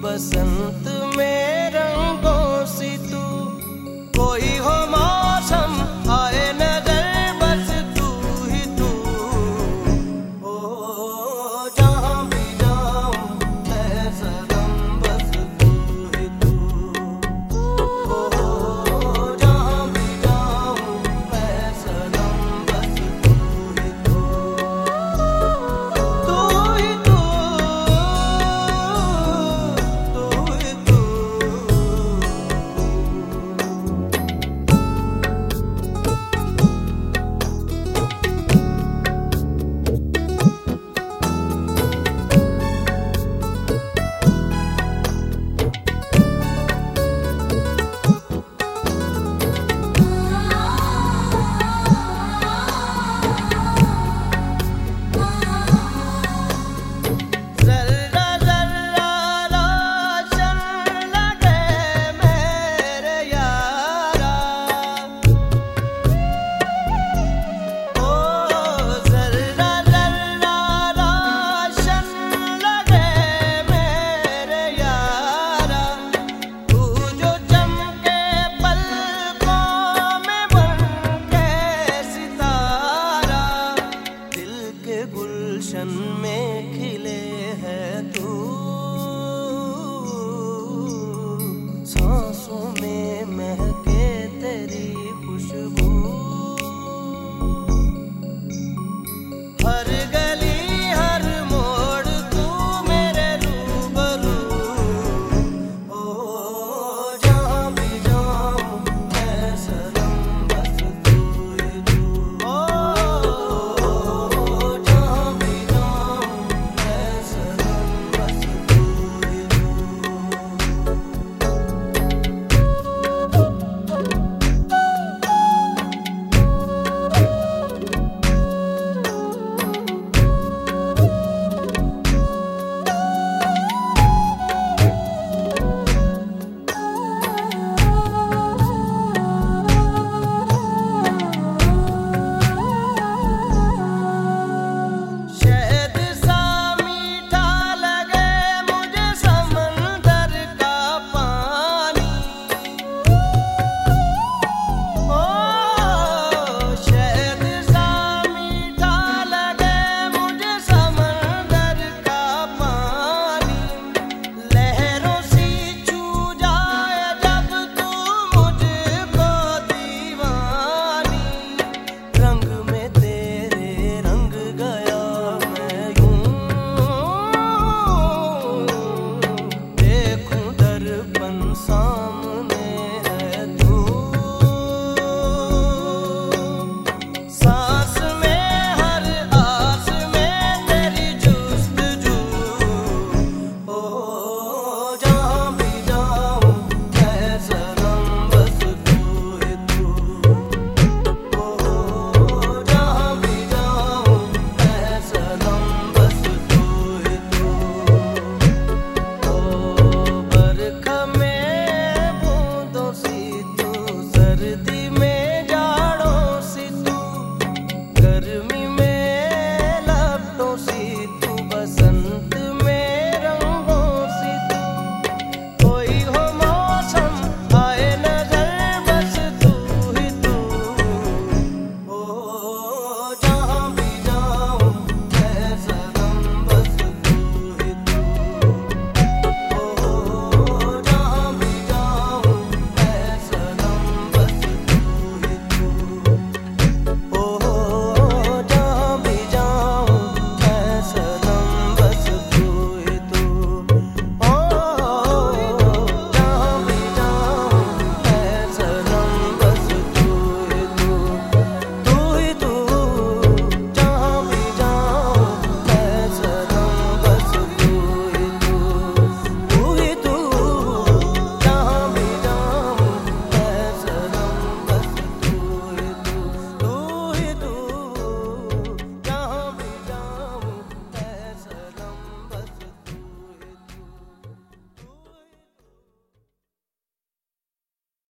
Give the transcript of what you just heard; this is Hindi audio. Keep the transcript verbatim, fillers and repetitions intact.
बसंत में रंगों सी तू, कोई हो मौसम आए नजर बस तू ही तू। ओ जहाँ भी जाऊं मैं सनम बस तू ही तू। ओ जहाँ भी जाऊं मैं सनम बस तू ही तू। तू ही तू, तू ही तू। जर्रा जर्रा रोशन लगे मेरे यारा, ओ जर्रा जर्रा रोशन लगे मेरे यारा। तू जो चमके पलकों में बनके सितारा, दिल के गुलशन में खिले है तू।